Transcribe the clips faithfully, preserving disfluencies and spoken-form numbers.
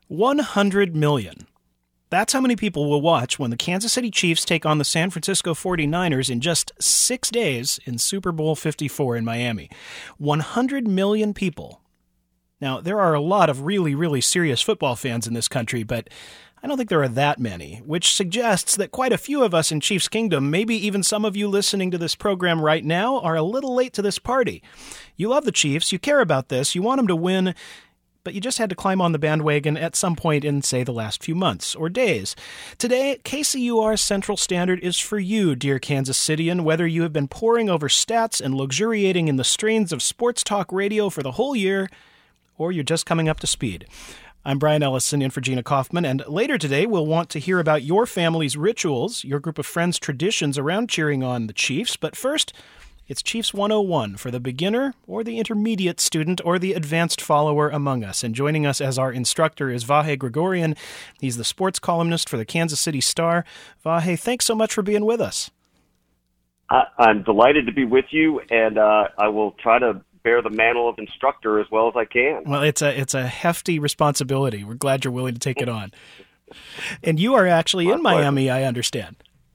one hundred million. That's how many people will watch when the Kansas City Chiefs take on the San Francisco forty-niners in just six days in Super Bowl fifty-four in Miami. one hundred million people. Now, there are a lot of really, really serious football fans in this country, but I don't think there are that many, which suggests that quite a few of us in Chiefs Kingdom, maybe even some of you listening to this program right now, are a little late to this party. You love the Chiefs, you care about this, you want them to win, but you just had to climb on the bandwagon at some point in, say, the last few months or days. Today, K C U R Central Standard is for you, dear Kansas Cityan, whether you have been poring over stats and luxuriating in the strains of sports talk radio for the whole year, or you're just coming up to speed. I'm Brian Ellison in for Gina Kaufman, and later today we'll want to hear about your family's rituals, your group of friends' traditions around cheering on the Chiefs. But first, it's Chiefs one oh one for the beginner or the intermediate student or the advanced follower among us. And joining us as our instructor is Vahe Gregorian. He's the sports columnist for the Kansas City Star. Vahe, thanks so much for being with us. I, I'm delighted to be with you, and uh, I will try to bear the mantle of instructor as well as I can. Well, it's a it's a hefty responsibility. We're glad you're willing to take it on. And you are actually My in pleasure. Miami, I understand.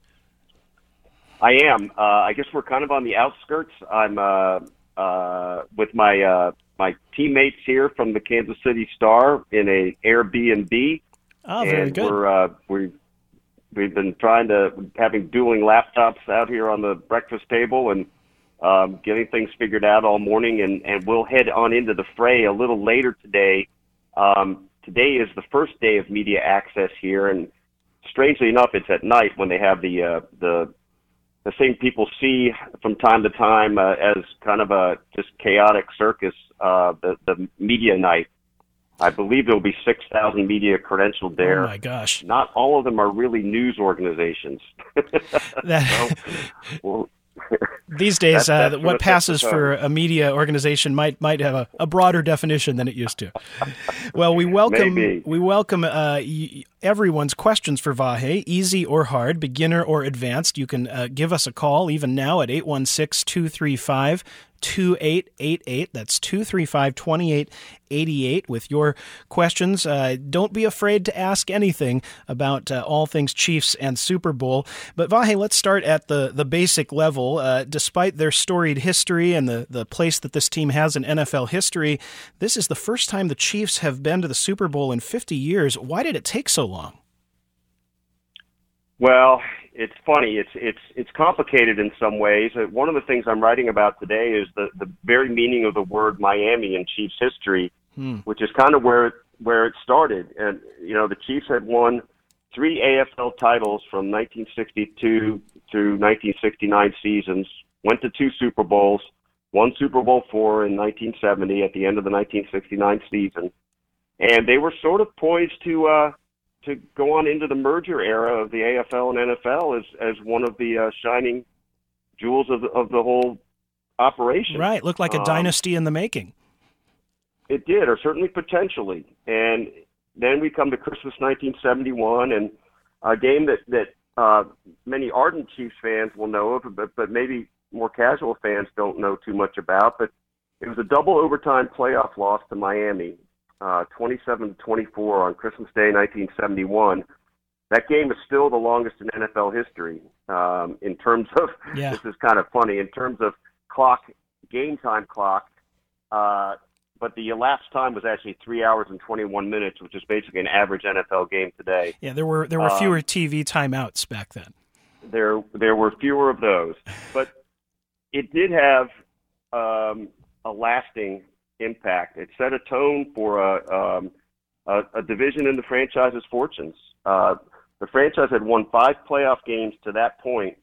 I am. Uh, I guess we're kind of on the outskirts. I'm uh, uh, with my uh, my teammates here from the Kansas City Star in a Airbnb. Oh, very and good. We're uh, we we've been trying to having dueling laptops out here on the breakfast table and um, getting things figured out all morning. And, and we'll head on into the fray a little later today. Um, today is the first day of media access here, and strangely enough, it's at night when they have the uh, the the thing people see from time to time uh, as kind of a just chaotic circus, uh, the, the media night. I believe there will be six thousand media credentialed there. Oh, my gosh. Not all of them are really news organizations. That, so, well, these days, that's, uh, that's what passes for a media organization might might have a, a broader definition than it used to. Well, we welcome Maybe. we welcome uh, y- everyone's questions for Vahe, easy or hard, beginner or advanced. You can uh, give us a call even now at eight one six, two three five, two eight eight eight. That's two three five, two eight eight eight with your questions. Uh, don't be afraid to ask anything about uh, all things Chiefs and Super Bowl. But Vahe, let's start at the, the basic level. Uh, despite their storied history and the, the place that this team has in N F L history, this is the first time the Chiefs have been to the Super Bowl in fifty years. Why did it take so long? Well, it's funny. It's it's it's complicated in some ways. Uh, One of the things I'm writing about today is the, the very meaning of the word Miami in Chiefs history, hmm. which is kind of where it, where it started. And you know, the Chiefs had won three A F L titles from nineteen sixty-two through nineteen sixty-nine seasons. Went to two Super Bowls. Won Super Bowl four in nineteen seventy at the end of the nineteen sixty-nine season, and they were sort of poised to. Uh, to go on into the merger era of the A F L and N F L as, as one of the uh, shining jewels of the, of the whole operation. Right, looked like a um, dynasty in the making. It did, or certainly potentially. And then we come to Christmas nineteen seventy-one, and a game that, that uh, many ardent Chiefs fans will know of, but, but maybe more casual fans don't know too much about. But it was a double overtime playoff loss to Miami. Uh, twenty-seven to twenty-four on Christmas Day, nineteen seventy-one. That game is still the longest in N F L history. Um, in terms of, yeah. This is kind of funny, in terms of clock, game time clock, uh, but the elapsed time was actually three hours and twenty-one minutes, which is basically an average N F L game today. Yeah, there were there were fewer um, T V timeouts back then. There there were fewer of those, but it did have um, a lasting impact. It set a tone for a, um, a, a division in the franchise's fortunes. Uh, the franchise had won five playoff games to that point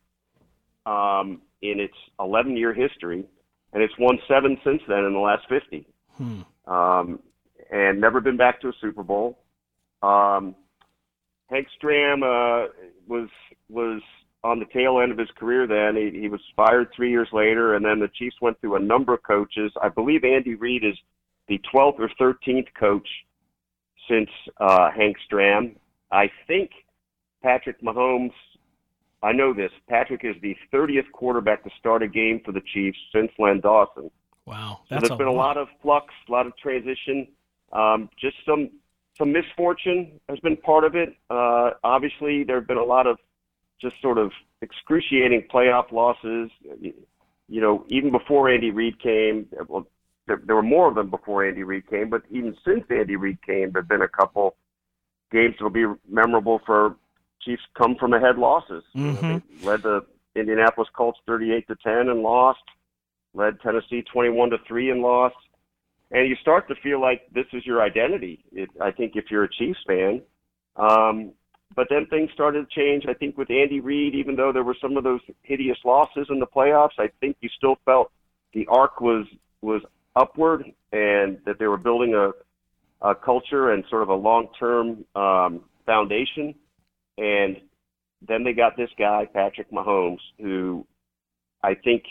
um, in its eleven-year history, and it's won seven since then in the last fifty, hmm. um, and never been back to a Super Bowl. Um, Hank Stram uh, was was on the tail end of his career then. He, he was fired three years later, and then the Chiefs went through a number of coaches. I believe Andy Reid is the twelfth or thirteenth coach since uh, Hank Stram. I think Patrick Mahomes, I know this, Patrick is the thirtieth quarterback to start a game for the Chiefs since Len Dawson. Wow. So That's there's a been lot. a lot of flux, a lot of transition, um, just some some misfortune has been part of it. Uh, obviously, there have been a lot of just sort of excruciating playoff losses. You know, even before Andy Reid came, well, there, there were more of them before Andy Reid came, but even since Andy Reid came, there have been a couple games that will be memorable for Chiefs come from ahead losses. Mm-hmm. You know, they led the Indianapolis Colts thirty-eight to ten and lost, led Tennessee twenty-one to three and lost. And you start to feel like this is your identity, it, I think, if you're a Chiefs fan. Um, but then things started to change. I think with Andy Reid, even though there were some of those hideous losses in the playoffs, I think you still felt the arc was was upward and that they were building a, a culture and sort of a long-term um, foundation. And then they got this guy, Patrick Mahomes, who I think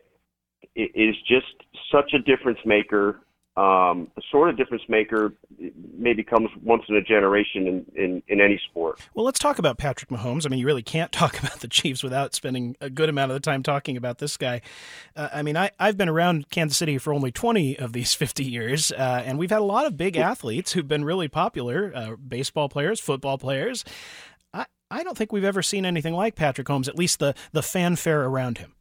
is just such a difference maker. Um, the sort of difference maker maybe comes once in a generation in, in, in any sport. Well, let's talk about Patrick Mahomes. I mean, you really can't talk about the Chiefs without spending a good amount of the time talking about this guy. Uh, I mean, I, I've been around Kansas City for only twenty of these fifty years, uh, and we've had a lot of big athletes who've been really popular, uh, baseball players, football players. I, I don't think we've ever seen anything like Patrick Mahomes, at least the, the fanfare around him.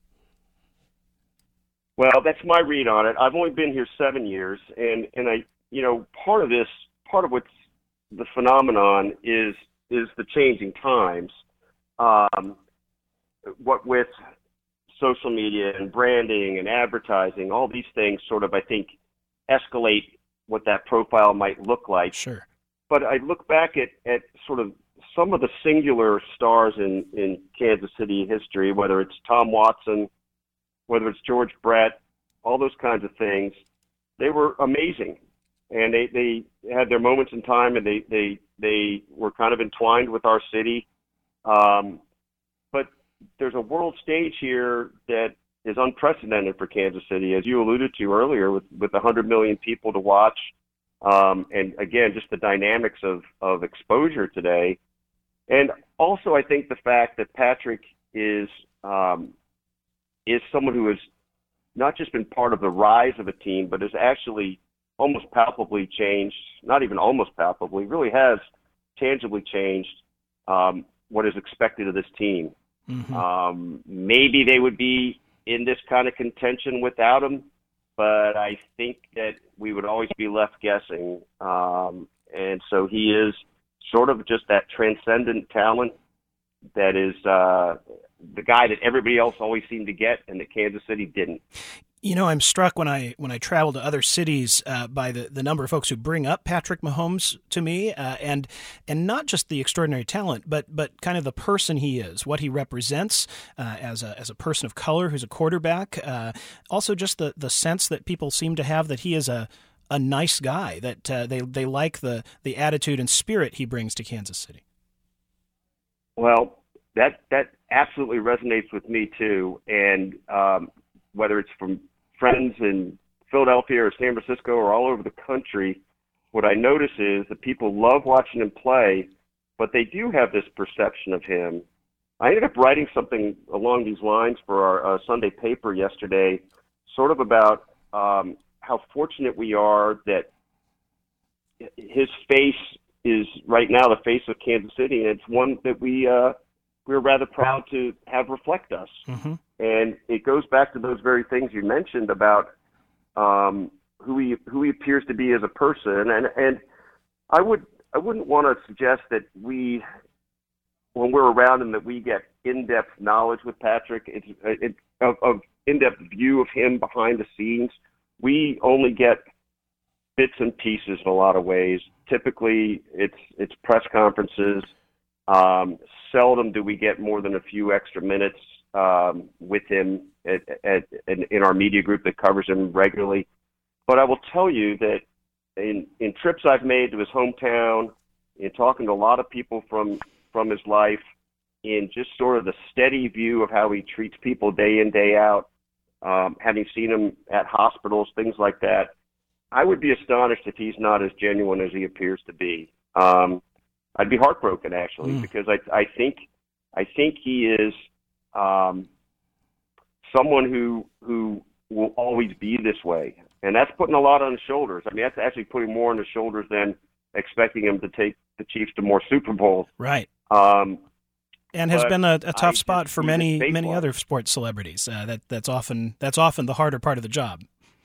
Well, that's my read on it. I've only been here seven years, and, and I, you know, part of this, part of what's the phenomenon is is the changing times. Um, what with social media and branding and advertising, all these things sort of, I think, escalate what that profile might look like. Sure. But I look back at, at sort of some of the singular stars in, in Kansas City history, whether it's Tom Watson, whether it's George Brett, all those kinds of things, they were amazing. And they, they had their moments in time, and they, they, they were kind of entwined with our city. Um, but there's a world stage here that is unprecedented for Kansas City, as you alluded to earlier, with, with one hundred million people to watch. Um, and, again, just the dynamics of, of exposure today. And also I think the fact that Patrick is um, – is someone who has not just been part of the rise of a team, but has actually almost palpably changed, not even almost palpably, really has tangibly changed um, what is expected of this team. Mm-hmm. Um, maybe they would be in this kind of contention without him, but I think that we would always be left guessing. Um, and so he is sort of just that transcendent talent that is uh, the guy that everybody else always seemed to get and that Kansas City didn't. You know, I'm struck when I when I travel to other cities uh, by the, the number of folks who bring up Patrick Mahomes to me, uh, and and not just the extraordinary talent, but but kind of the person he is, what he represents uh, as a as a person of color who's a quarterback. Uh, also, just the, the sense that people seem to have that he is a a nice guy, that uh, they they like the the attitude and spirit he brings to Kansas City. Well, that that absolutely resonates with me too, and um, whether it's from friends in Philadelphia or San Francisco or all over the country, what I notice is that people love watching him play, but they do have this perception of him. I ended up writing something along these lines for our uh, Sunday paper yesterday, sort of about um, how fortunate we are that his face is right now the face of Kansas City, and it's one that we uh, we're rather proud to have reflect us. Mm-hmm. And it goes back to those very things you mentioned about um, who he who he appears to be as a person, and and I would I wouldn't want to suggest that we, when we're around him, that we get in-depth knowledge with Patrick, it's, it, of, of in-depth view of him behind the scenes. We only get bits and pieces in a lot of ways. Typically, it's it's press conferences. Um, seldom do we get more than a few extra minutes um, with him at, at, at, in our media group that covers him regularly. But I will tell you that in, in trips I've made to his hometown, in talking to a lot of people from, from his life, in just sort of the steady view of how he treats people day in, day out, um, having seen him at hospitals, things like that, I would be astonished if he's not as genuine as he appears to be. Um, I'd be heartbroken, actually, mm. because I, I think I think he is um, someone who who will always be this way, and that's putting a lot on his shoulders. I mean, that's actually putting more on his shoulders than expecting him to take the Chiefs to more Super Bowls. Right. Um, and has been a, a tough I spot for many baseball. many other sports celebrities. Uh, that that's often that's often the harder part of the job.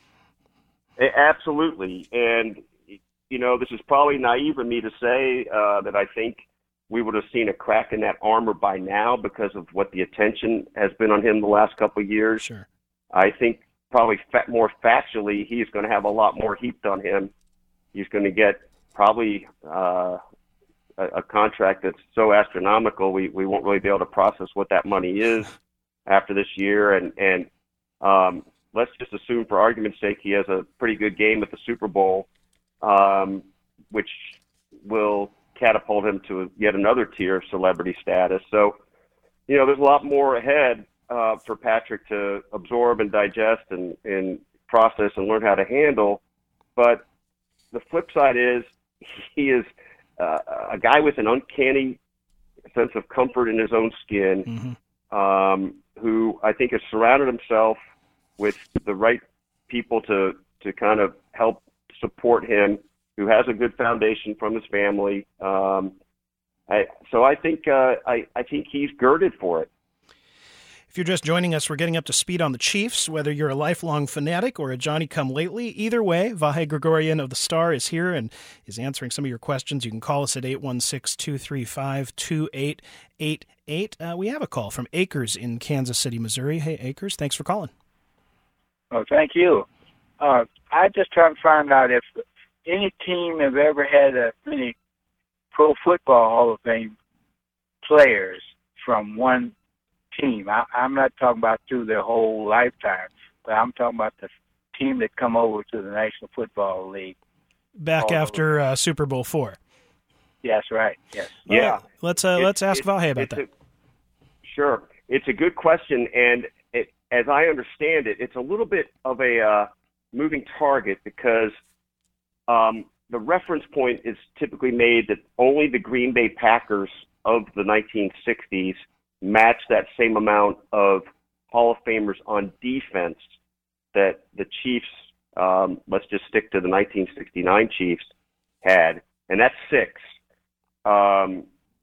Absolutely, and you know, this is probably naive of me to say uh, that I think we would have seen a crack in that armor by now because of what the attention has been on him the last couple of years. Sure. I think probably fa- more factually, he's going to have a lot more heaped on him. He's going to get probably uh, a, a contract that's so astronomical we, we won't really be able to process what that money is after this year. And, and um, let's just assume for argument's sake he has a pretty good game at the Super Bowl, um, which will catapult him to yet another tier of celebrity status. So, you know, there's a lot more ahead uh, for Patrick to absorb and digest and, and process and learn how to handle. But the flip side is he is uh, a guy with an uncanny sense of comfort in his own skin, mm-hmm. um, who I think has surrounded himself with the right people to, to kind of help support him, who has a good foundation from his family. Um, I, so I think uh, I, I think he's girded for it. If you're just joining us, we're getting up to speed on the Chiefs. Whether you're a lifelong fanatic or a Johnny-come-lately, either way, Vahe Gregorian of the Star is here and is answering some of your questions. You can call us at eight one six, two three five, two eight eight eight. Uh, we have a call from Akers in Kansas City, Missouri. Hey, Akers, thanks for calling. Oh, thank you. Uh, I just trying to find out if any team have ever had a, any Pro Football Hall of Fame players from one team. I, I'm not talking about through their whole lifetime, but I'm talking about the team that come over to the National Football League. Back after uh, Super Bowl four. Yes, right. Yes. Yeah. Well, let's uh, It's- let's ask it's- Vahe about it's that. a- sure. It's a good question, and it, as I understand it, it's a little bit of a uh, moving target because um, the reference point is typically made that only the Green Bay Packers of the nineteen sixties match that same amount of Hall of Famers on defense that the Chiefs, um, let's just stick to the nineteen sixty-nine Chiefs, had, and that's six. Um,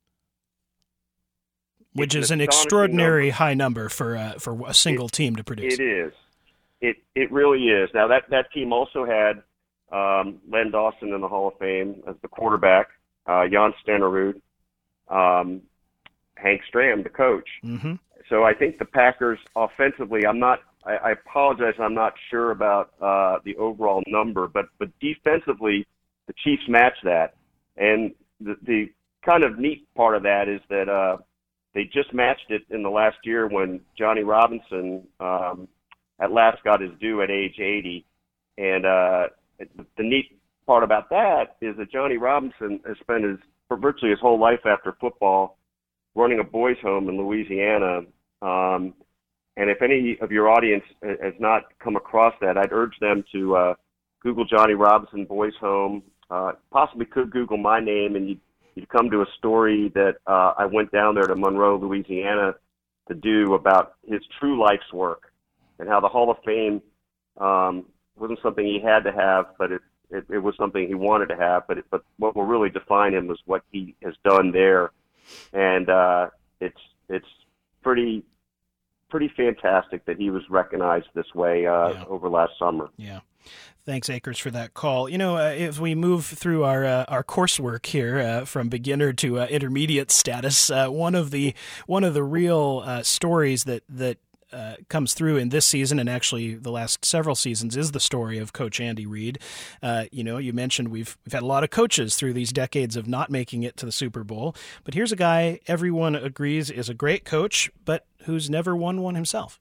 Which it's is an astonishing extraordinary number. high number for uh, for a single It- team to produce. It is. It it really is. Now that that team also had um, Len Dawson in the Hall of Fame as the quarterback, uh, Jan Stenerud, um, Hank Stram, the coach. Mm-hmm. So I think the Packers offensively, I'm not. I, I apologize. I'm not sure about uh, the overall number, but but defensively, the Chiefs match that. And the the kind of neat part of that is that uh, they just matched it in the last year when Johnny Robinson um, at last got his due at age eighty. And uh, the neat part about that is that Johnny Robinson has spent his for virtually his whole life after football running a boys' home in Louisiana. Um, and if any of your audience has not come across that, I'd urge them to uh, Google Johnny Robinson Boys' Home. Uh, possibly could Google my name, and you'd, you'd come to a story that uh, I went down there to Monroe, Louisiana, to do about his true life's work and how the Hall of Fame um, wasn't something he had to have, but it, it, it was something he wanted to have. But it, but what will really define him was what he has done there, and uh, it's it's pretty pretty fantastic that he was recognized this way uh, Yeah. over last summer. Yeah. Thanks, Akers, for that call. You know, uh, if we move through our uh, our coursework here uh, from beginner to uh, intermediate status, uh, one of the one of the real uh, stories that that uh, comes through in this season and actually the last several seasons is the story of Coach Andy Reid. Uh, you know, you mentioned we've we've had a lot of coaches through these decades of not making it to the Super Bowl, but here's a guy everyone agrees is a great coach, but who's never won one himself.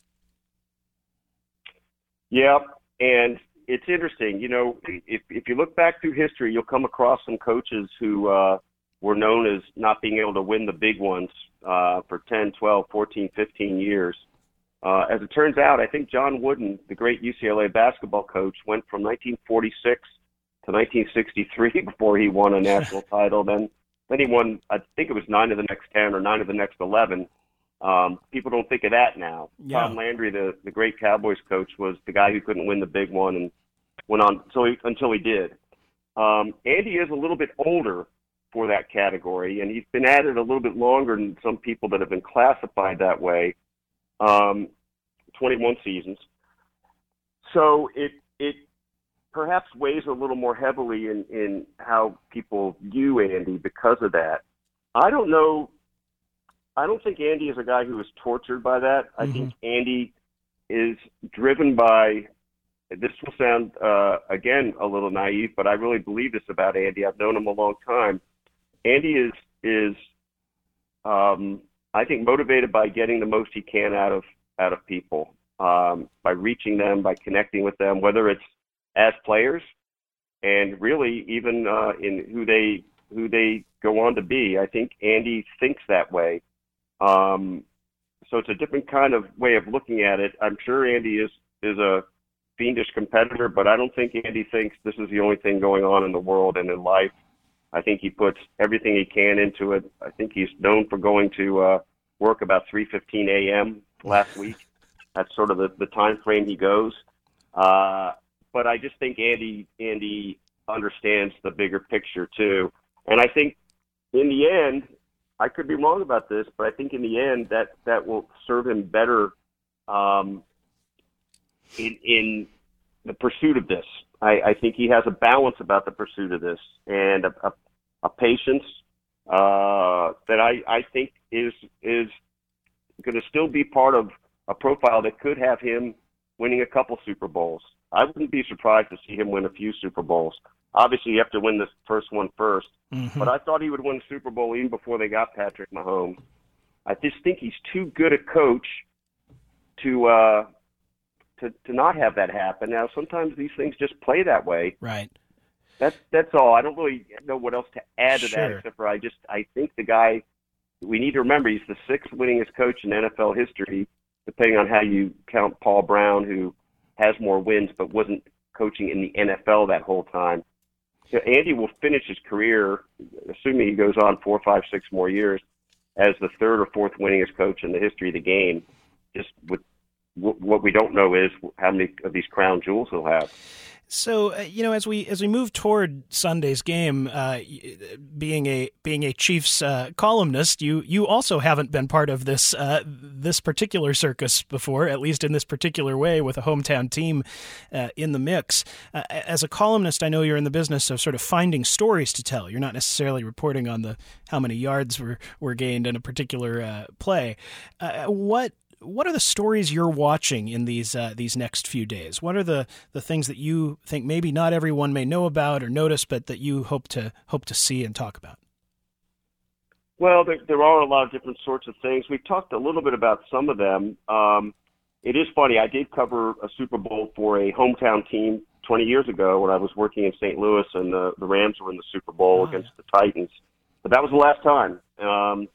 Yeah, and it's interesting. You know, if if you look back through history, you'll come across some coaches who uh, were known as not being able to win the big ones uh, for ten, twelve, fourteen, fifteen years. Uh, as it turns out, I think John Wooden, the great U C L A basketball coach, went from nineteen forty-six to nineteen sixty-three before he won a national title. Then, then he won, I think it was nine of the next ten or nine of the next eleven. Um, people don't think of that now. Yeah. Tom Landry, the, the great Cowboys coach, was the guy who couldn't win the big one and went on until he, until he did. Um, Andy is a little bit older for that category, and he's been at it a little bit longer than some people that have been classified that way, um, twenty-one seasons. So it it perhaps weighs a little more heavily in, in how people view Andy because of that. I don't know. I don't think Andy is a guy who is tortured by that. I mm-hmm. think Andy is driven by, this will sound, uh, again, a little naive, but I really believe this about Andy. I've known him a long time. Andy is, is um, I think, motivated by getting the most he can out of out of people, um, by reaching them, by connecting with them, whether it's as players and really even uh, in who they who they go on to be. I think Andy thinks that way. Um, so it's a different kind of way of looking at it. I'm sure Andy is, is a fiendish competitor, but I don't think Andy thinks this is the only thing going on in the world and in life. I think he puts everything he can into it. I think he's known for going to uh, work about three fifteen a.m. last week. That's sort of the, the time frame he goes. Uh, but I just think Andy Andy understands the bigger picture too. And I think in the end, I could be wrong about this, but I think in the end that, that will serve him better um, in, in the pursuit of this. I, I think he has a balance about the pursuit of this and a, a, a patience uh, that I, I think is is going to still be part of a profile that could have him winning a couple Super Bowls. I wouldn't be surprised to see him win a few Super Bowls. Obviously, you have to win this first one first. Mm-hmm. But I thought he would win a Super Bowl even before they got Patrick Mahomes. I just think he's too good a coach to uh, to to not have that happen. Now, sometimes these things just play that way. Right. That's that's all. I don't really know what else to add to sure. that, except for I just I think the guy. We need to remember he's the sixth winningest coach in N F L history, depending on how you count Paul Brown, who has more wins but wasn't coaching in the N F L that whole time. So Andy will finish his career, assuming he goes on four, five, six more years, as the third or fourth winningest coach in the history of the game. Just with what we don't know is how many of these crown jewels he'll have. So, uh, you know, as we as we move toward Sunday's game, uh, being a being a Chiefs uh, columnist, you you also haven't been part of this uh, this particular circus before, at least in this particular way, with a hometown team uh, in the mix. Uh, as a columnist, I know you're in the business of sort of finding stories to tell. You're not necessarily reporting on the how many yards were were gained in a particular uh, play. Uh, what What are the stories you're watching in these uh, these next few days? What are the, the things that you think maybe not everyone may know about or notice, but that you hope to hope to see and talk about? Well, there, there are a lot of different sorts of things. We've talked a little bit about some of them. Um, it is funny. I did cover a Super Bowl for a hometown team twenty years ago when I was working in Saint Louis, and the, the Rams were in the Super Bowl oh, against yeah. the Titans. But that was the last time. Um,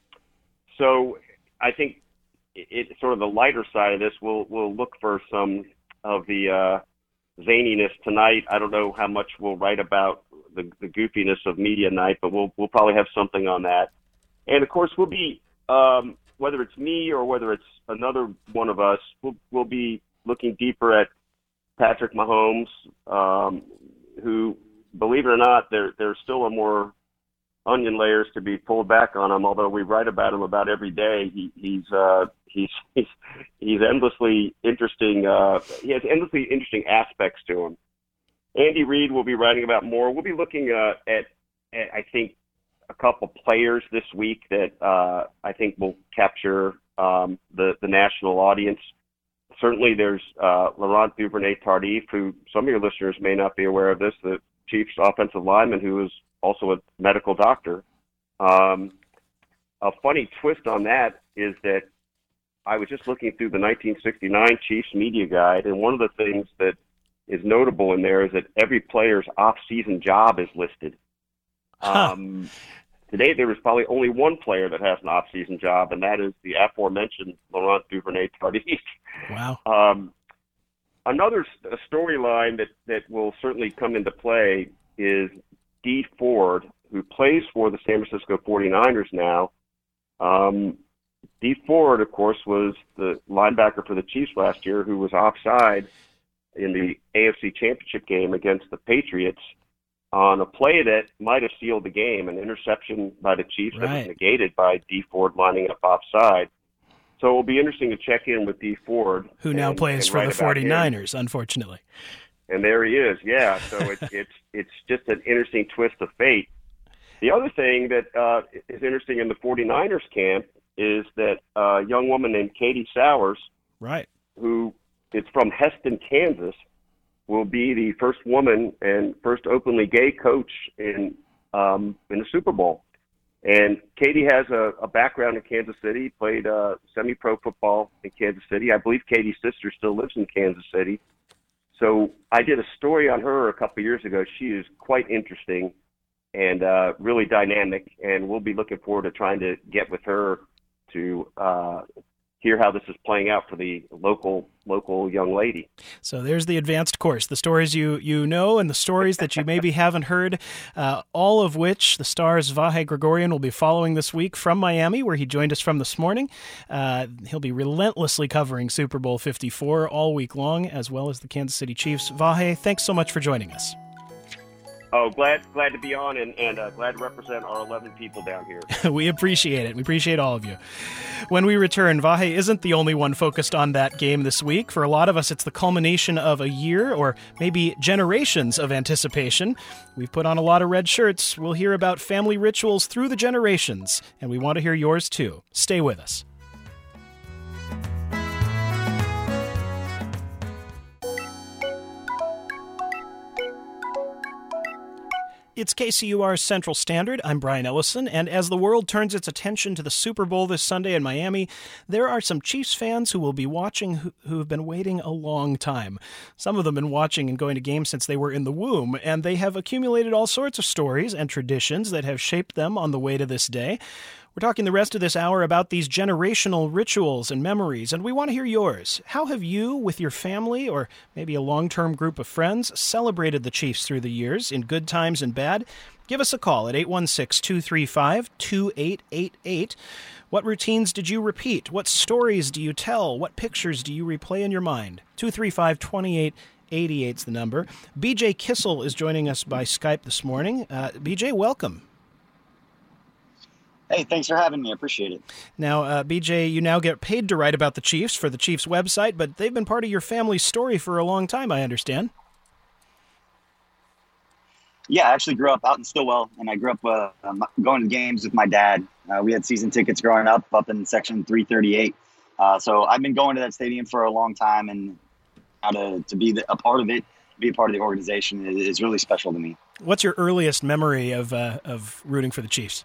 so I think It, it sort of the lighter side of this. We'll we'll look for some of the uh, zaniness tonight. I don't know how much we'll write about the, the goofiness of media night, but we'll we'll probably have something on that. And of course, we'll be um, whether it's me or whether it's another one of us, we'll we'll be looking deeper at Patrick Mahomes, um, who, believe it or not, there there's still a more onion layers to be pulled back on him. Although we write about him about every day, he, he's uh, he's he's he's endlessly interesting. Uh, he has endlessly interesting aspects to him. Andy Reid will be writing about more. We'll be looking uh, at, at I think a couple players this week that uh, I think will capture um, the the national audience. Certainly, there's uh, Laurent Duvernay-Tardif, who some of your listeners may not be aware of this, the Chiefs offensive lineman who is also a medical doctor. Um, a funny twist on that is that I was just looking through the nineteen sixty-nine Chiefs media guide, and one of the things that is notable in there is that every player's off-season job is listed. Huh. Um, today, there was probably only one player that has an off-season job, and that is the aforementioned Laurent Duvernay-Tardif. Wow. Um, another a storyline that, that will certainly come into play is Dee Ford, who plays for the San Francisco forty-niners now. Um, Dee Ford, of course, was the linebacker for the Chiefs last year who was offside in the A F C Championship game against the Patriots. on a play that might have sealed the game, an interception by the Chiefs Right. that was negated by Dee Ford lining up offside. So it will be interesting to check in with Dee Ford. Who now and, plays and for write the about him. forty-niners, unfortunately. And there he is, yeah. So it's it's it's just an interesting twist of fate. The other thing that uh, is interesting in the forty-niners camp is that uh, a young woman named Katie Sowers, Right. who is from Heston, Kansas, will be the first woman and first openly gay coach in um, in the Super Bowl. And Katie has a, a background in Kansas City, played uh, semi-pro football in Kansas City. I believe Katie's sister still lives in Kansas City. So I did a story on her a couple of years ago. She is quite interesting and uh, really dynamic, and we'll be looking forward to trying to get with her to uh, hear how this is playing out for the local local young lady. So there's the advanced course, the stories you, you know and the stories that you maybe haven't heard, uh, all of which the Star's Vahe Gregorian will be following this week from Miami, where he joined us from this morning. Uh, he'll be relentlessly covering Super Bowl fifty-four all week long, as well as the Kansas City Chiefs. Vahe, thanks so much for joining us. Oh, glad glad to be on and, and uh, glad to represent our eleven people down here. We appreciate it. We appreciate all of you. When we return, Vahe isn't the only one focused on that game this week. For a lot of us, it's the culmination of a year or maybe generations of anticipation. We've put on a lot of red shirts. We'll hear about family rituals through the generations, and we want to hear yours too. Stay with us. It's K C U R's Central Standard. I'm Brian Ellison, and as the world turns its attention to the Super Bowl this Sunday in Miami, there are some Chiefs fans who will be watching who, who have been waiting a long time. Some of them have been watching and going to games since they were in the womb, and they have accumulated all sorts of stories and traditions that have shaped them on the way to this day. We're talking the rest of this hour about these generational rituals and memories, and we want to hear yours. How have you, with your family, or maybe a long-term group of friends, celebrated the Chiefs through the years, in good times and bad? Give us a call at eight one six, two three five, two eight eight eight. What routines did you repeat? What stories do you tell? What pictures do you replay in your mind? two three five, two eight eight eight is the number. B J Kissel is joining us by Skype this morning. Uh, B J, welcome. Hey, thanks for having me. I appreciate it. Now, uh, B J, you now get paid to write about the Chiefs for the Chiefs website, but they've been part of your family's story for a long time, I understand. Yeah, I actually grew up out in Stillwell, and I grew up uh, um, going to games with my dad. Uh, we had season tickets growing up, up in section three thirty-eight. Uh, so I've been going to that stadium for a long time, and now to, to be the, a part of it, be a part of the organization is, is really special to me. What's your earliest memory of uh, of rooting for the Chiefs?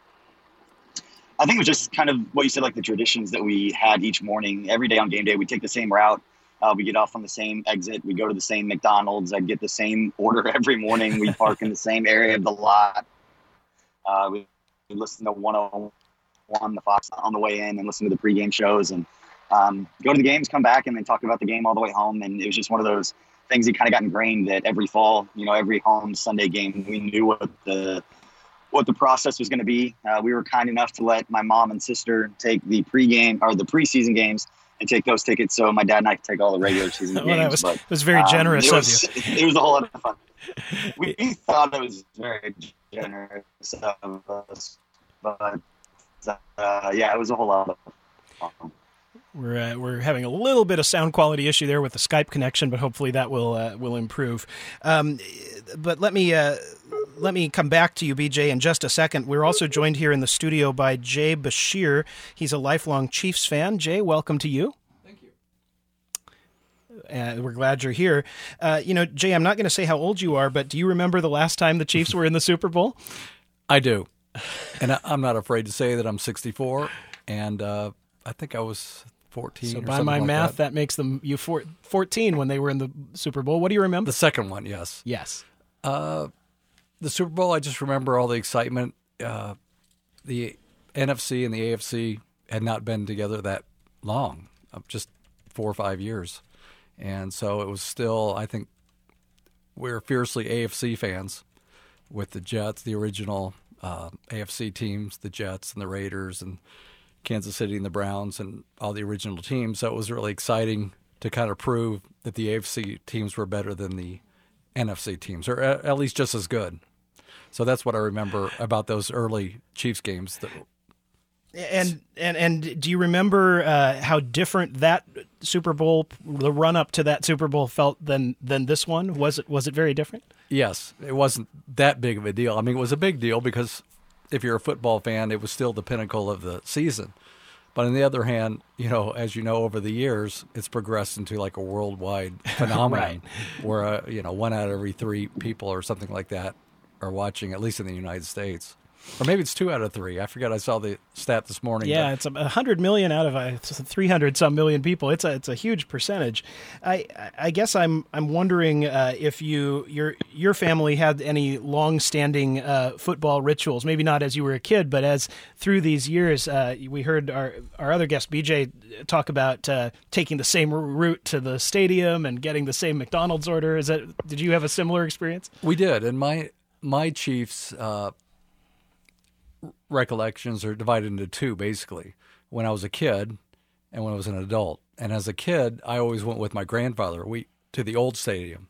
I think it was just kind of what you said, like the traditions that we had each morning. Every day on game day, we take the same route. Uh, we get off on the same exit. We go to the same McDonald's. I get the same order every morning. We park in the same area of the lot. Uh, we, we listen to one oh one, the Fox on the way in, and listen to the pregame shows. And um, go to the games, come back, and then talk about the game all the way home. And it was just one of those things that kind of got ingrained that every fall, you know, every home Sunday game, we knew what the what the process was going to be. Uh, we were kind enough to let my mom and sister take the pregame or the preseason games and take those tickets. So my dad and I could take all the regular season well, games. that was, but, it was very generous um, it was, of you. It was a whole lot of fun. We, we thought it was very generous of us, but uh, yeah, it was a whole lot of fun. We're uh, we're having a little bit of sound quality issue there with the Skype connection, but hopefully that will uh, will improve. Um, but let me uh, let me come back to you, B J, in just a second. We're also joined here in the studio by Jay Bashir. He's a lifelong Chiefs fan. Jay, welcome to you. Thank you. Uh, we're glad you're here. Uh, you know, Jay, I'm not going to say how old you are, but do you remember the last time the Chiefs were in the Super Bowl? I do, and I, I'm not afraid to say that I'm sixty-four, and uh, I think I was fourteen. So or by something my like math, that. that makes them you four, fourteen when they were in the Super Bowl. What do you remember? The second one, yes. Yes. Uh, the Super Bowl, I just remember all the excitement. Uh, the N F C and the A F C had not been together that long, uh, just four or five years. And so it was still, I think, we we're fiercely A F C fans with the Jets, the original uh, A F C teams, the Jets and the Raiders and Kansas City and the Browns and all the original teams. So it was really exciting to kind of prove that the A F C teams were better than the N F C teams, or at least just as good. So that's what I remember about those early Chiefs games. That, and and and do you remember uh, how different that Super Bowl, the run up to that Super Bowl, felt than than this one? Was it was it very different? Yes, it wasn't that big of a deal. I mean, it was a big deal because if you're a football fan, it was still the pinnacle of the season. But on the other hand, you know, as you know, over the years, it's progressed into like a worldwide phenomenon right. where, uh, you know, one out of every three people or something like that are watching, at least in the United States. Or maybe it's two out of three. I forget. I saw the stat this morning. Yeah, it's a hundred million out of a three hundred some million people. It's a it's a huge percentage. I I guess I'm I'm wondering uh, if you your your family had any long-standing uh, football rituals. Maybe not as you were a kid, but as through these years, uh, we heard our our other guest B J talk about uh, taking the same route to the stadium and getting the same McDonald's order. Is that did you have a similar experience? We did, and my my Chiefs. Uh, recollections are divided into two, basically. When I was a kid and when I was an adult. And as a kid, I always went with my grandfather we to the old stadium.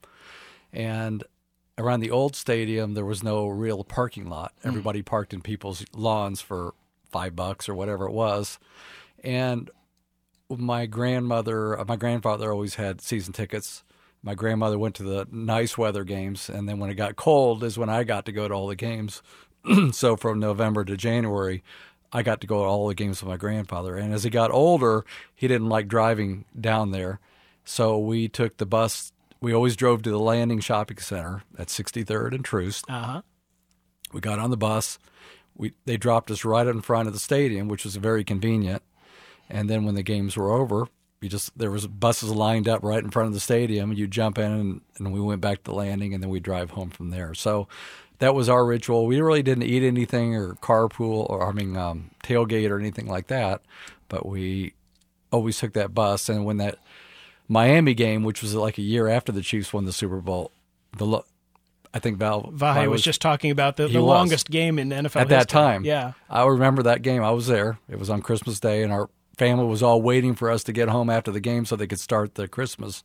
And around the old stadium, there was no real parking lot. Everybody mm. parked in people's lawns for five bucks or whatever it was. And my grandmother, my grandfather always had season tickets. My grandmother went to the nice weather games. And then when it got cold is when I got to go to all the games. So from November to January, I got to go to all the games with my grandfather. And as he got older, he didn't like driving down there. So we took the bus. We always drove to the Landing Shopping Center at sixty-third and Troost. Uh-huh. We got on the bus. We They dropped us right in front of the stadium, which was very convenient. And then when the games were over, you just there was buses lined up right in front of the stadium. You jump in, and, and we went back to the Landing, and then we drive home from there. So that was our ritual. We really didn't eat anything or carpool or, I mean, um, tailgate or anything like that. But we always took that bus. And when that Miami game, which was like a year after the Chiefs won the Super Bowl, the I think Val Vahe was, was just talking about the, the was. longest game in N F L at history. that time. Yeah, I remember that game. I was there. It was on Christmas Day, and our family was all waiting for us to get home after the game so they could start the Christmas.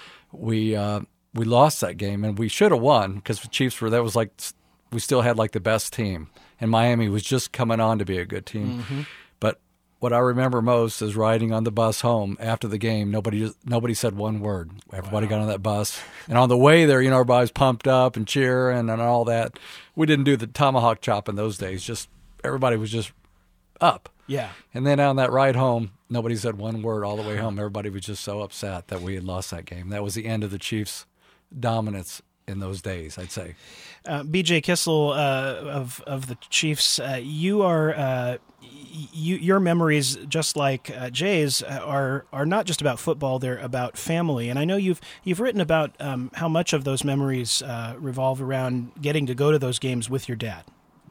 We uh, we lost that game, and we should have won because the Chiefs were. That was like. We still had like the best team, and Miami was just coming on to be a good team. Mm-hmm. But what I remember most is riding on the bus home after the game. Nobody nobody said one word. Everybody wow. got on that bus, and on the way there, you know, everybody's pumped up and cheering and all that. We didn't do the tomahawk chop in those days. Just everybody was just up. Yeah. And then on that ride home, nobody said one word all the way home. Everybody was just so upset that we had lost that game. That was the end of the Chiefs' dominance in those days, I'd say. Uh, B J Kissel uh, of of the Chiefs, uh, you are uh, you, your memories, just like uh, Jay's, are are not just about football; they're about family. And I know you've you've written about um, how much of those memories uh, revolve around getting to go to those games with your dad.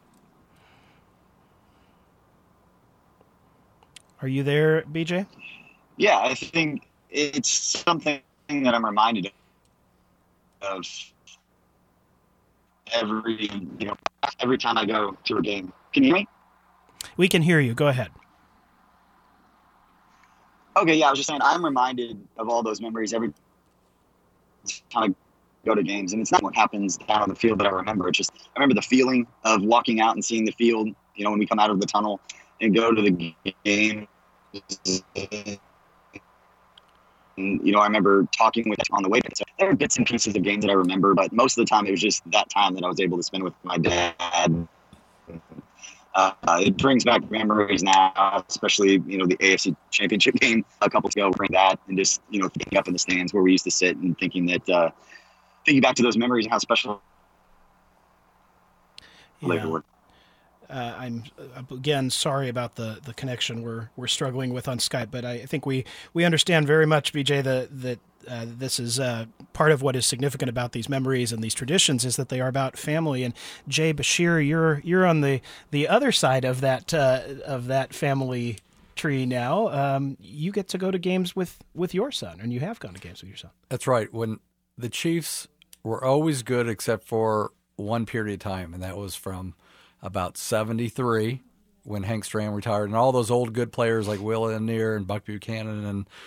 Are you there, B J? Yeah, I think it's something that I'm reminded of every you know every time I go to a game. Can you hear me? We can hear you. Go ahead. Okay, yeah, I was just saying I'm reminded of all those memories every time I go to games, and it's not what happens down on the field that I remember. It's just I remember the feeling of walking out and seeing the field. You know, when we come out of the tunnel and go to the game. And, you know, I remember talking with on the way. So there are bits and pieces of games that I remember, but most of the time it was just that time that I was able to spend with my dad. Uh, it brings back memories now, especially, you know, the A F C Championship game a couple ago, bring that and just, you know, thinking up in the stands where we used to sit and thinking that, uh, thinking back to those memories and how special yeah. they were. Uh, I'm again sorry about the, the connection we're we're struggling with on Skype, but I think we, we understand very much, B J, that that uh, this is uh, part of what is significant about these memories and these traditions is that they are about family. And Jay Bashir, you're you're on the, the other side of that uh, of that family tree now. Um, you get to go to games with, with your son, and you have gone to games with your son. That's right. When the Chiefs were always good, except for one period of time, and that was from about seventy-three when Hank Stram retired, and all those old good players like Will Lanier and Buck Buchanan and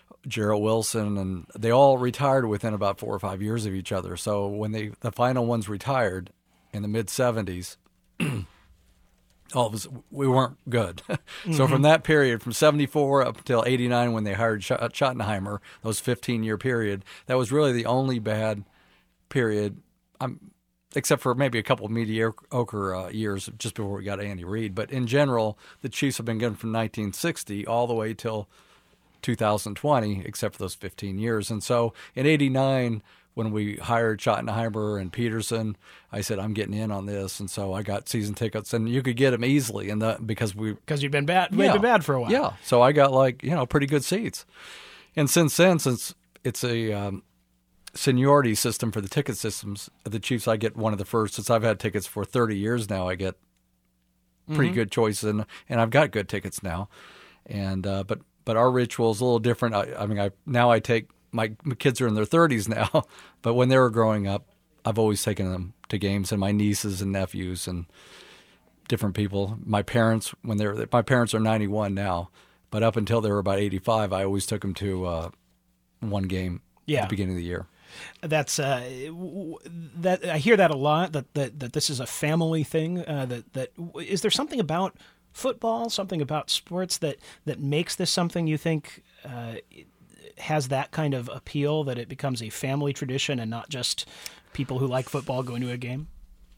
Gerald Wilson, and they all retired within about four or five years of each other. So when they the final ones retired in the mid seventies, all of us we weren't good. mm-hmm. So from that period, from seventy-four up until eighty-nine, when they hired Sch- Schottenheimer, those fifteen year period, that was really the only bad period. I'm. Except for maybe a couple of mediocre uh, years just before we got Andy Reid. But in general, the Chiefs have been good from nineteen sixty all the way till two thousand twenty, except for those fifteen years. And so in eighty-nine, when we hired Schottenheimer and Peterson, I said, I'm getting in on this. And so I got season tickets, and you could get them easily in the, because we because you've been bad, yeah, been bad for a while. Yeah, so I got like, you know, pretty good seats. And since then, since it's a um, seniority system for the ticket systems, the Chiefs, I get one of the first. Since I've had tickets for thirty years now, I get pretty mm-hmm. good choices, and, and I've got good tickets now. And uh, but but our ritual is a little different. I, I mean, I now I take my, my kids are in their thirties now, but when they were growing up, I've always taken them to games, and my nieces and nephews and different people. My parents, when they were my parents are ninety-one now, but up until they were about eighty-five, I always took them to uh, one game yeah. at the beginning of the year. That's uh, that I hear that a lot. That that, that this is a family thing. Uh, that that is there something about football, something about sports that that makes this something you think uh, has that kind of appeal, that it becomes a family tradition and not just people who like football going to a game?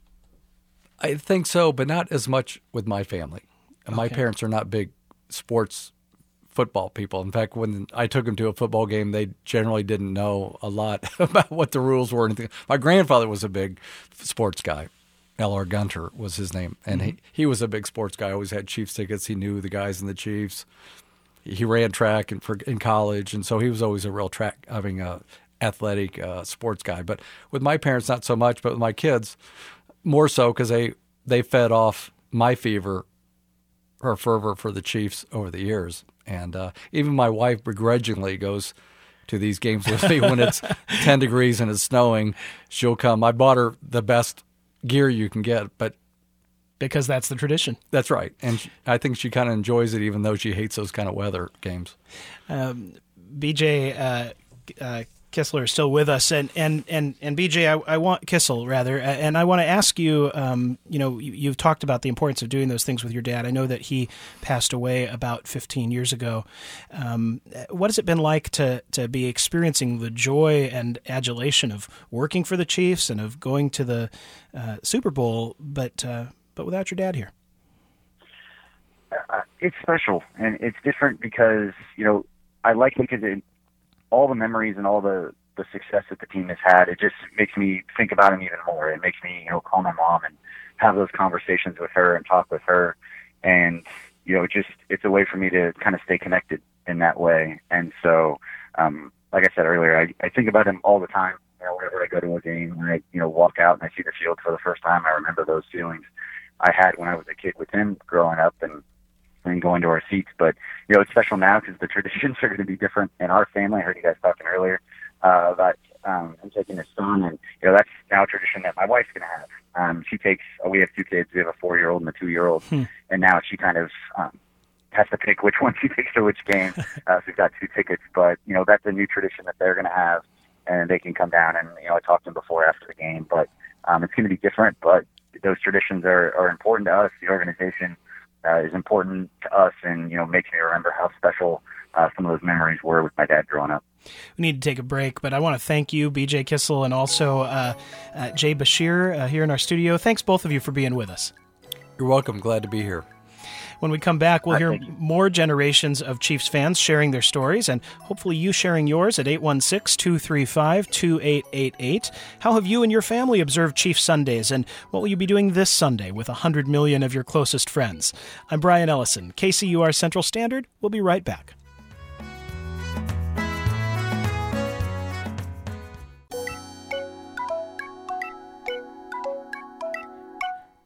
I think so, but not as much with my family. Okay. My parents are not big sports football people. In fact, when I took them to a football game, they generally didn't know a lot about what the rules were or anything. My grandfather was a big sports guy. L R Gunter was his name, and mm-hmm. he, he was a big sports guy. Always had Chiefs tickets. He knew the guys in the Chiefs. He ran track in, for, in college, and so he was always a real track, having a athletic uh, sports guy. But with my parents, not so much. But with my kids, more so, because they they fed off my fever or fervor for the Chiefs over the years. And uh, even my wife begrudgingly goes to these games with me when it's ten degrees and it's snowing. She'll come. I bought her the best gear you can get, but because that's the tradition. That's right. And she, I think she kind of enjoys it, even though she hates those kind of weather games. Um, B J uh, uh, Kissler is still with us, and and and and B J, I, I want Kissel rather, and I want to ask you. Um, you know, you, you've talked about the importance of doing those things with your dad. I know that he passed away about fifteen years ago. Um, what has it been like to to be experiencing the joy and adulation of working for the Chiefs and of going to the uh, Super Bowl, but uh, but without your dad here? Uh, it's special, and it's different because you know I like it because it. all the memories and all the, the success that the team has had, it just makes me think about him even more. It makes me, you know, call my mom and have those conversations with her and talk with her. And, you know, just, it's a way for me to kind of stay connected in that way. And so, um, like I said earlier, I, I think about him all the time. You know, whenever I go to a game, when I, you know, walk out and I see the field for the first time, I remember those feelings I had when I was a kid with him growing up and, and going to our seats. But, you know, it's special now because the traditions are going to be different in our family. I heard you guys talking earlier uh, about um, him taking his son, and, you know, that's now a tradition that my wife's going to have. Um, she takes, oh, we have two kids. We have a four-year-old and a two-year-old, hmm. and now she kind of um, has to pick which one she takes to which game. Uh, so we've got two tickets, but, you know, that's a new tradition that they're going to have, and they can come down, and, you know, I talked to them before after the game, but um, it's going to be different, but those traditions are, are important to us. The organization Uh, is important to us, and you know makes me remember how special uh, some of those memories were with my dad growing up. We need to take a break, but I want to thank you, B J Kissel, and also uh, uh, Jay Bashir uh, here in our studio. Thanks both of you for being with us. You're welcome. Glad to be here. When we come back, we'll hear more generations of Chiefs fans sharing their stories, and hopefully you sharing yours at eight one six, two three five, two eight eight eight. How have you and your family observed Chiefs Sundays, and what will you be doing this Sunday with one hundred million of your closest friends? I'm Brian Ellison, K C U R Central Standard. We'll be right back.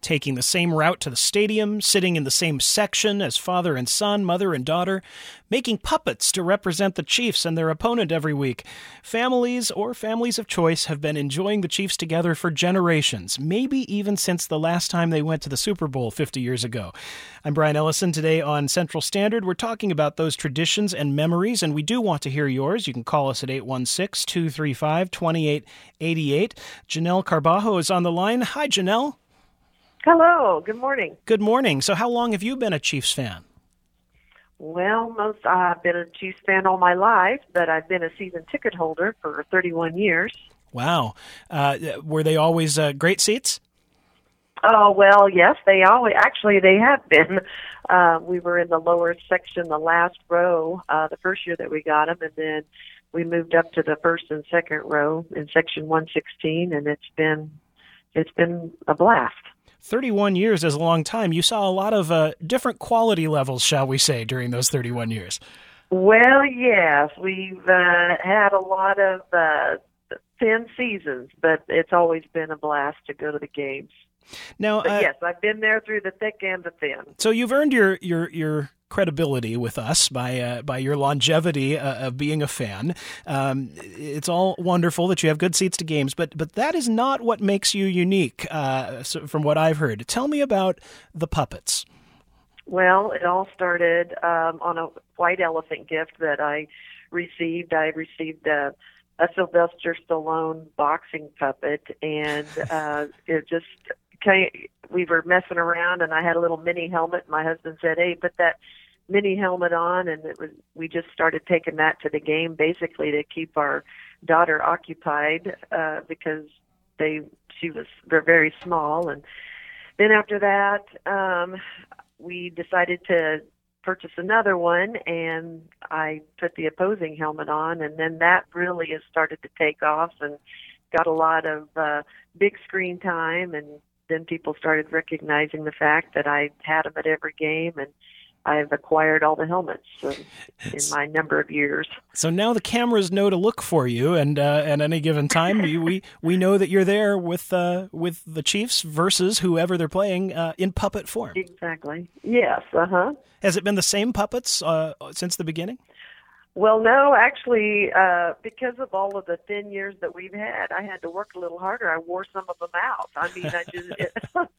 taking the same route to the stadium, sitting in the same section as father and son, mother and daughter, making puppets to represent the Chiefs and their opponent every week. Families or families of choice have been enjoying the Chiefs together for generations, maybe even since the last time they went to the Super Bowl fifty years ago. I'm Brian Ellison. Today on Central Standard, we're talking about those traditions and memories, and we do want to hear yours. You can call us at eight one six, two three five, two eight eight eight. Janelle Carbajo is on the line. Hi, Janelle. Hello. Good morning. Good morning. So how long have you been a Chiefs fan? Well, most I've been a Chiefs fan all my life, but I've been a season ticket holder for thirty-one years. Wow. Uh, were they always uh, great seats? Oh, well, yes, they always, actually they have been. Uh, we were in the lower section, the last row, uh, the first year that we got them, and then we moved up to the first and second row in section one sixteen, and it's been, it's been a blast. thirty-one years is a long time. You saw a lot of uh, different quality levels, shall we say, during those thirty-one years. Well, yes, we've uh, had a lot of uh, thin seasons, but it's always been a blast to go to the games. Now, but uh, yes, I've been there through the thick and the thin. So you've earned your your your credibility with us by uh, by your longevity uh, of being a fan. Um, it's all wonderful that you have good seats to games, but but that is not what makes you unique. Uh, so from what I've heard, tell me about the puppets. Well, it all started um, on a white elephant gift that I received. I received a, a Sylvester Stallone boxing puppet, and uh, it just came, we were messing around, and I had a little mini helmet. My husband said, "Hey, put that mini helmet on," and it was we just started taking that to the game, basically to keep our daughter occupied uh, because they she was they're very small. And then after that, um, we decided to purchase another one, and I put the opposing helmet on, and then that really has started to take off and got a lot of uh, big screen time, and then people started recognizing the fact that I had them at every game, and I've acquired all the helmets in, in my number of years. So now the cameras know to look for you, and uh, at any given time, you, we we know that you're there with uh, with the Chiefs versus whoever they're playing uh, in puppet form. Exactly. Yes. Uh huh. Has it been the same puppets uh, since the beginning? Well, no, actually, uh, because of all of the thin years that we've had, I had to work a little harder. I wore some of them out. I mean, I just it,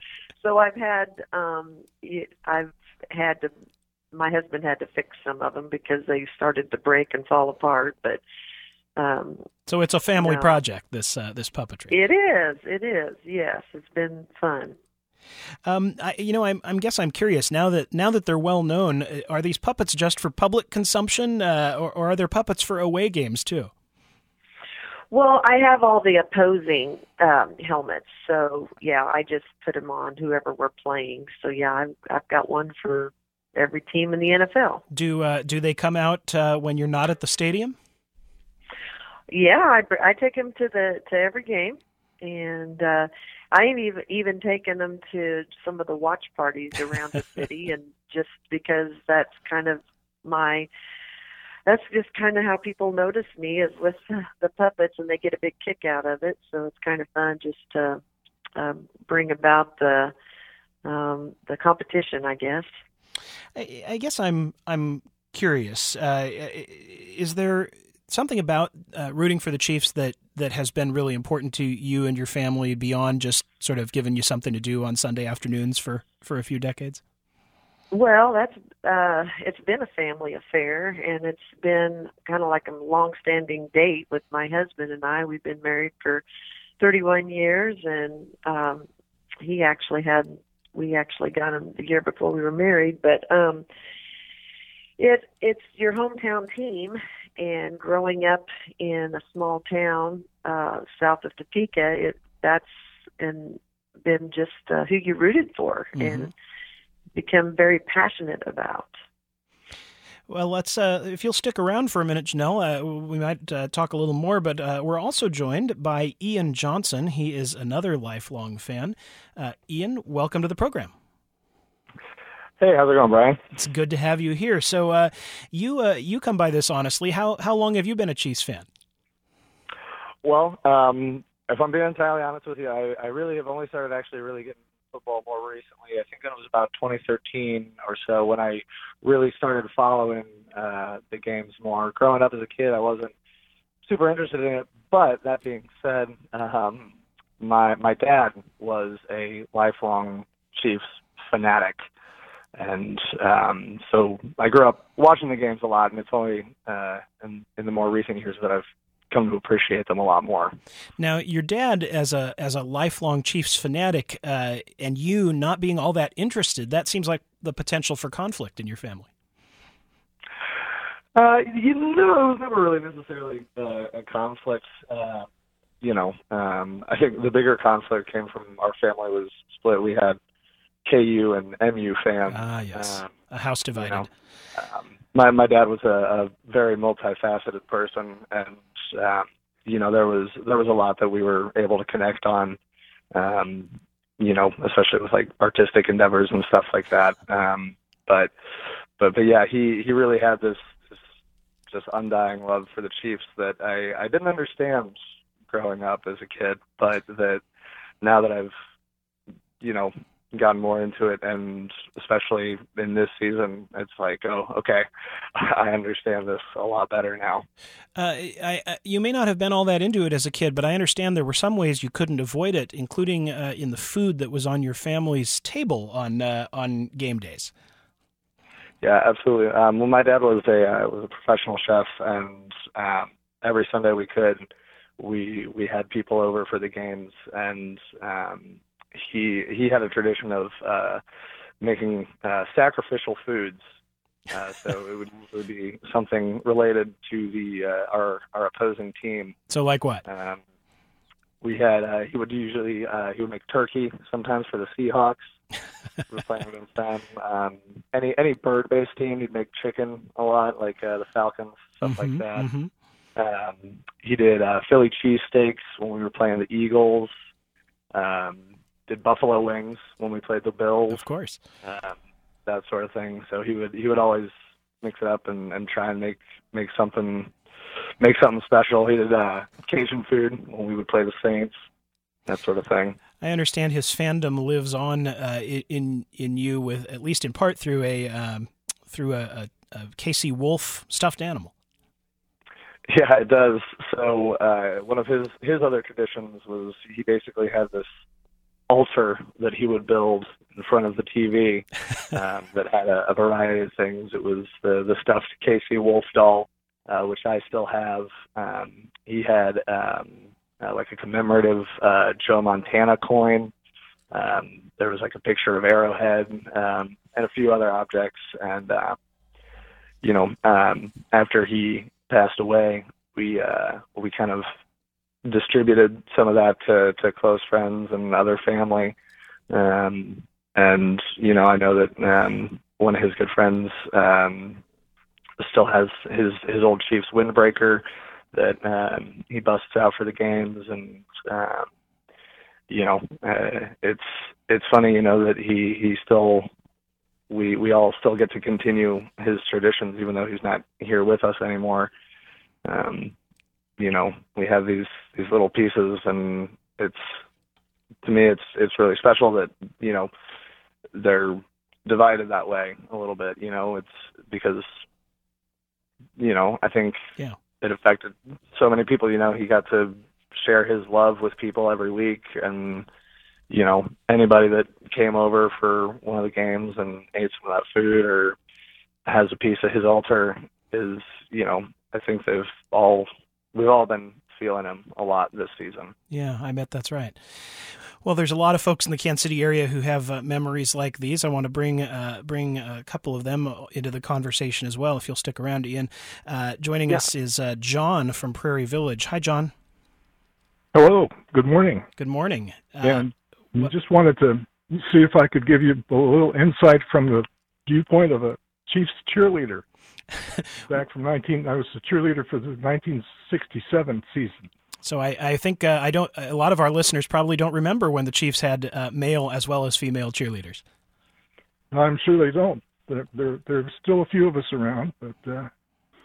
so I've had um, I've had to. My husband had to fix some of them because they started to break and fall apart. But um, so it's a family you know, project. This uh, this puppetry. It is. It is. Yes, it's been fun. Um, I, you know, I'm, I'm guess I'm curious now that now that they're well known. Are these puppets just for public consumption, uh, or, or are there puppets for away games too? Well, I have all the opposing um, helmets, so yeah, I just put them on whoever we're playing. So yeah, I've, I've got one for every team in the N F L. Do uh, do they come out uh, when you're not at the stadium? Yeah, I, I take them to the to every game, and uh, I've even even taken them to some of the watch parties around the city, and just because that's kind of my that's just kind of how people notice me is with the puppets, and they get a big kick out of it. So it's kind of fun just to uh, bring about the um, the competition, I guess. I, I guess I'm I'm curious. Uh, is there something about uh, rooting for the Chiefs that, that has been really important to you and your family beyond just sort of giving you something to do on Sunday afternoons for, for a few decades? Well, that's uh, it's been a family affair, and it's been kind of like a long-standing date with my husband and I. We've been married for thirty-one years, and um, he actually had. We actually got him the year before we were married, but um, it it's your hometown team, and growing up in a small town uh, south of Topeka, it that's and been just uh, who you rooted for mm-hmm. and become very passionate about. Well, let's, uh, if you'll stick around for a minute, Janelle, uh, we might uh, talk a little more, but uh, we're also joined by Ian Johnson. He is another lifelong fan. Uh, Ian, welcome to the program. Hey, how's it going, Brian? It's good to have you here. So uh, you uh, you come by this honestly. How how long have you been a Chiefs fan? Well, um, if I'm being entirely honest with you, I, I really have only started actually really getting football more recently. I think it was about twenty thirteen or so when I really started following uh, the games more. Growing up as a kid, I wasn't super interested in it. But that being said, um, my my dad was a lifelong Chiefs fanatic. And um, so I grew up watching the games a lot, and it's only uh, in, in the more recent years that I've come to appreciate them a lot more. Now, your dad, as a as a lifelong Chiefs fanatic, uh, and you not being all that interested, that seems like the potential for conflict in your family. Uh, you know, it was never really necessarily uh, a conflict. Uh, you know, um, I think the bigger conflict came from our family was split. We had K U and M U fans. Ah, yes, um, a house divided. You know, um, my my dad was a, a very multifaceted person, and um, you know there was there was a lot that we were able to connect on. Um, you know, especially with like artistic endeavors and stuff like that. Um, but but but yeah, he he really had this, this just undying love for the Chiefs that I I didn't understand growing up as a kid, but that now that I've you know. gotten more into it, and especially in this season, it's like, oh, okay, I understand this a lot better now. Uh, I, I, you may not have been all that into it as a kid, but I understand there were some ways you couldn't avoid it, including uh, in the food that was on your family's table on uh, on game days. Yeah, absolutely. Um, well, my dad was a uh, was a professional chef, and um, every Sunday we could, we we had people over for the games, and um, he he had a tradition of uh, making uh, sacrificial foods. Uh, so it would usually be something related to the uh, our our opposing team. So like what? Um, we had uh, he would usually uh, he would make turkey sometimes for the Seahawks. We were playing against them. Um, any any bird-based team, he'd make chicken a lot, like uh, the Falcons, stuff mm-hmm, like that. Mm-hmm. Um, he did uh, Philly cheesesteaks when we were playing the Eagles. Um, did buffalo wings when we played the Bills. Of course. Um, that sort of thing. So he would he would always mix it up and, and try and make make something make something special. He did uh, Cajun food when we would play the Saints, that sort of thing. I understand his fandom lives on uh, in in you, with at least in part through a um, through a, a, a K C Wolf stuffed animal. Yeah, it does. So uh, one of his his other traditions was he basically had this altar that he would build in front of the T V um, that had a, a variety of things. It was the the stuffed K C Wolf doll, uh, which I still have. Um, he had um, uh, like a commemorative uh, Joe Montana coin. Um, there was like a picture of Arrowhead um, and a few other objects. And uh, you know, um, after he passed away, we uh, we kind of distributed some of that to, to close friends and other family. Um, and, you know, I know that um, one of his good friends um, still has his, his old Chiefs windbreaker that um, he busts out for the games. And, uh, you know, uh, it's it's funny, you know, that he, he still, we, we all still get to continue his traditions, even though he's not here with us anymore. Um, you know, we have these, these little pieces, and it's, to me, it's, it's really special that, you know, they're divided that way a little bit, you know, it's because, you know, I think yeah. it affected so many people. You know, he got to share his love with people every week, and, you know, anybody that came over for one of the games and ate some of that food or has a piece of his altar is, you know, I think they've all, we've all been feeling him a lot this season. Yeah, I bet that's right. Well, there's a lot of folks in the Kansas City area who have uh, memories like these. I want to bring uh, bring a couple of them into the conversation as well, if you'll stick around, Ian. Uh, joining yeah. us is uh, John from Prairie Village. Hi, John. Hello. Good morning. Good morning. Uh, and I just wanted to see if I could give you a little insight from the viewpoint of a Chiefs cheerleader. Back from nineteen, I was a cheerleader for the nineteen sixty-seven season. So I, I think uh, I don't. A lot of our listeners probably don't remember when the Chiefs had uh, male as well as female cheerleaders. I'm sure they don't. There, there, there's still a few of us around, but uh,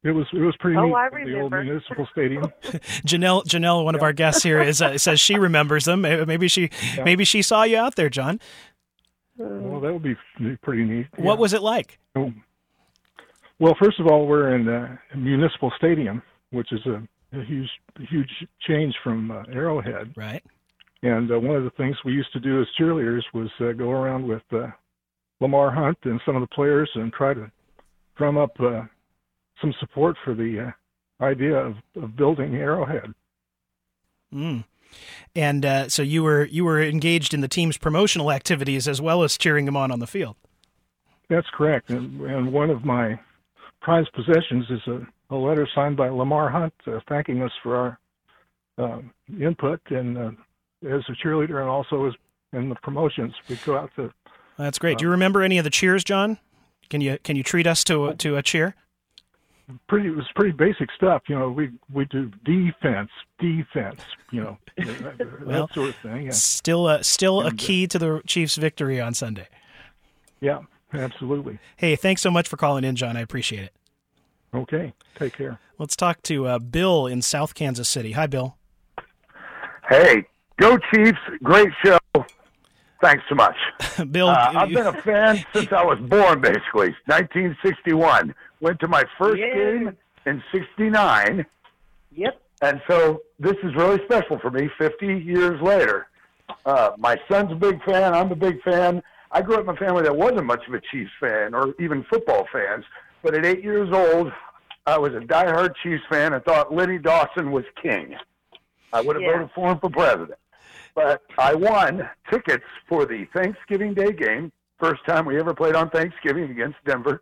It was it was pretty Oh, neat. I The old remember. municipal stadium. Janelle, Janelle, one of our guests here, is uh, says she remembers them. Maybe she, Yeah. maybe she saw you out there, John. Well, that would be pretty neat. What Yeah. was it like? Oh. Well, first of all, we're in uh, a municipal stadium, which is a, a huge, huge change from uh, Arrowhead. Right. And uh, one of the things we used to do as cheerleaders was uh, go around with uh, Lamar Hunt and some of the players and try to drum up uh, some support for the uh, idea of, of building Arrowhead. Mm. And uh, so you were you were engaged in the team's promotional activities as well as cheering them on on the field. That's correct. And, and one of my prized possessions is a, a letter signed by Lamar Hunt uh, thanking us for our uh, input and uh, as a cheerleader and also as in the promotions. We go out to. That's great. Uh, Do you remember any of the cheers, John? Can you can you treat us to a, to a cheer? Pretty, it was pretty basic stuff. You know, we we do defense, defense. You know, that, that Well, sort of thing. Yeah, Still a still a And, uh, key to the Chiefs' victory on Sunday. yeah, absolutely. Hey, thanks so much for calling in, John. I appreciate it. Okay, take care. Let's talk to uh, Bill in South Kansas City. Hi, Bill. Hey, go Chiefs! Great show. Thanks so much. Bill, Uh, I've you- been a fan since I was born, basically. nineteen sixty-one. Went to my first Yeah. game in sixty-nine. Yep. And so this is really special for me fifty years later. Uh, my son's a big fan. I'm a big fan. I grew up in a family that wasn't much of a Chiefs fan or even football fans. But at eight years old, I was a diehard Chiefs fan and thought Lenny Dawson was king. I would have Yeah. voted for him for president. But I won tickets for the Thanksgiving Day game, first time we ever played on Thanksgiving against Denver,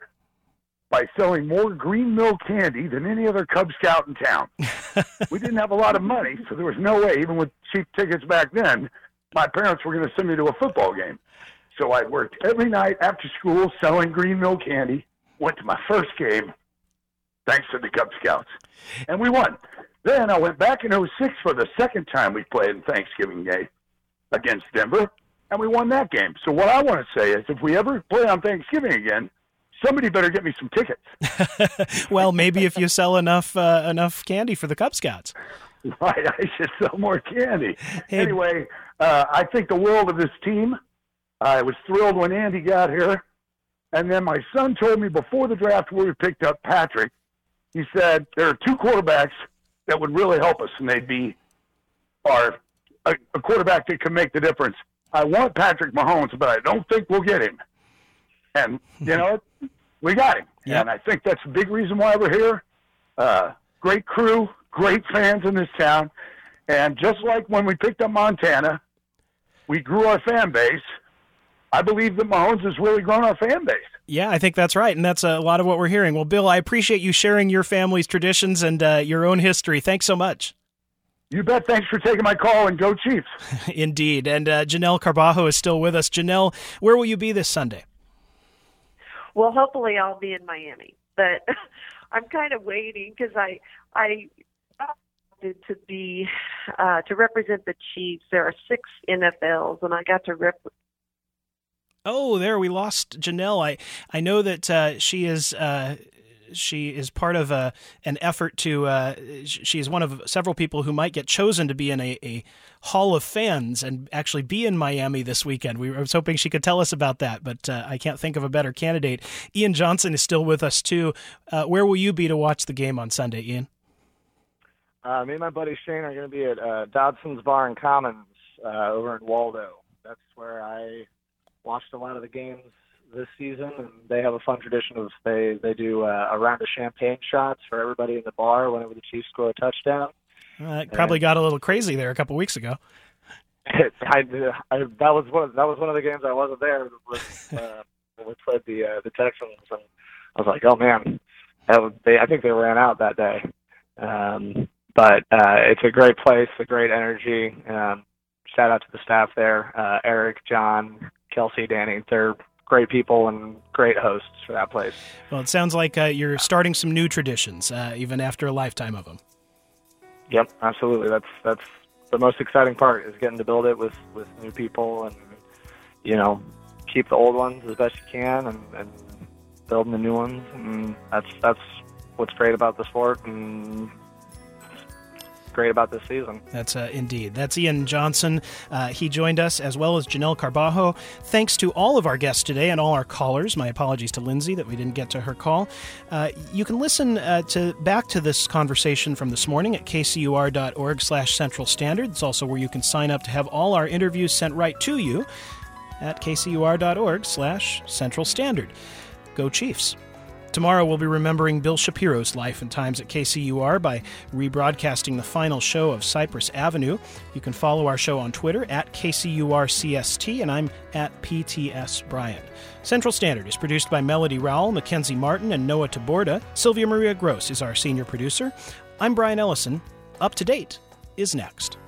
by selling more Green Mill candy than any other Cub Scout in town. We didn't have a lot of money, so there was no way, even with cheap tickets back then, my parents were going to send me to a football game. So I worked every night after school selling Green Mill candy, went to my first game, thanks to the Cub Scouts, and we won. Then I went back in oh six for the second time we played in Thanksgiving Day against Denver, and we won that game. So what I want to say is if we ever play on Thanksgiving again, somebody better get me some tickets. well, maybe if you sell enough uh, enough candy for the Cub Scouts. Right, I should sell more candy. Hey. Anyway, uh, I think the world of this team. I was thrilled when Andy got here. And then my son told me before the draft where we picked up Patrick, he said, there are two quarterbacks that would really help us, and they'd be our, a, a quarterback that can make the difference. I want Patrick Mahomes, but I don't think we'll get him. And, you know, we got him. Yep. And I think that's a big reason why we're here. Uh, great crew, great fans in this town. And just like when we picked up Montana, we grew our fan base. I believe that Mahomes has really grown our fan base. Yeah, I think that's right, and that's a lot of what we're hearing. Well, Bill, I appreciate you sharing your family's traditions and uh, your own history. Thanks so much. You bet. Thanks for taking my call, and go Chiefs. Indeed. And uh, Janelle Carbajo is still with us. Janelle, where will you be this Sunday? Well, hopefully I'll be in Miami, but I'm kind of waiting because I I wanted to be uh, to represent the Chiefs. There are six N F Ls, and I got to rep. Oh, there we lost Janelle. I I know that uh, she is uh, she is part of a an effort to. Uh, she is one of several people who might get chosen to be in a, a Hall of Fans and actually be in Miami this weekend. We were, I was hoping she could tell us about that, but uh, I can't think of a better candidate. Ian Johnson is still with us too. Uh, where will you be to watch the game on Sunday, Ian? Uh, me and my buddy Shane are going to be at uh, Dodson's Bar and Commons uh, over in Waldo. That's where I watched a lot of the games this season, and they have a fun tradition of they they do uh, a round of champagne shots for everybody in the bar whenever the Chiefs score a touchdown. Uh, it probably got a little crazy there a couple weeks ago. I, I, that was one of, that was one of the games I wasn't there with, uh, when we played the uh, the Texans, and I was like, oh man, that was, they I think they ran out that day. Um, but uh, it's a great place, a great energy. Um, shout out to the staff there, uh, Eric, John, Kelsey, Danny. They're great people and great hosts for that place. Well, it sounds like uh, you're starting some new traditions, uh, even after a lifetime of them. Yep, absolutely. That's that's the most exciting part, is getting to build it with, with new people and, you know, keep the old ones as best you can and, and building the new ones. And that's that's what's great about the sport and great about this season. That's uh, indeed. That's Ian Johnson. Uh, he joined us, as well as Janelle Carbajo. Thanks to all of our guests today and all our callers. My apologies to Lindsay that we didn't get to her call. Uh, you can listen uh, to back to this conversation from this morning at kcur.org slash Central Standard. It's also where you can sign up to have all our interviews sent right to you at kcur.org slash Central Standard. Go Chiefs. Tomorrow we'll be remembering Bill Shapiro's life and times at K C U R by rebroadcasting the final show of Cypress Avenue. You can follow our show on Twitter at K C U R C S T, and I'm at P T S Bryant. Central Standard is produced by Melody Rowell, Mackenzie Martin, and Noah Taborda. Sylvia Maria Gross is our senior producer. I'm Brian Ellison. Up to Date is next.